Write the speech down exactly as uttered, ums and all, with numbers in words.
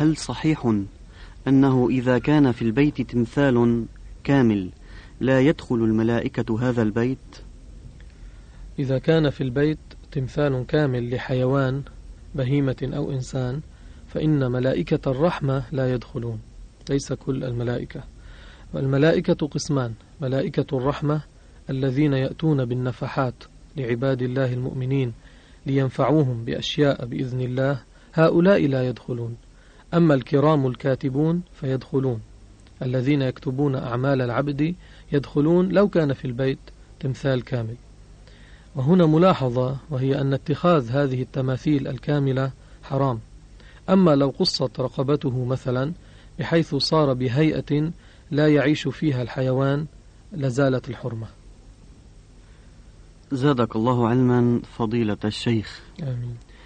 هل صحيح أنه إذا كان في البيت تمثال كامل لا يدخل الملائكة هذا البيت؟ إذا كان في البيت تمثال كامل لحيوان بهيمة أو إنسان فإن ملائكة الرحمة لا يدخلون، ليس كل الملائكة. والملائكة قسمان: ملائكة الرحمة الذين يأتون بالنفحات لعباد الله المؤمنين لينفعوهم بأشياء بإذن الله، هؤلاء لا يدخلون. أما الكرام الكاتبون فيدخلون، الذين يكتبون أعمال العبد يدخلون لو كان في البيت تمثال كامل. وهنا ملاحظة، وهي أن اتخاذ هذه التماثيل الكاملة حرام. أما لو قصت رقبته مثلا بحيث صار بهيئة لا يعيش فيها الحيوان لزالت الحرمة. زادك الله علما فضيلة الشيخ. آمين.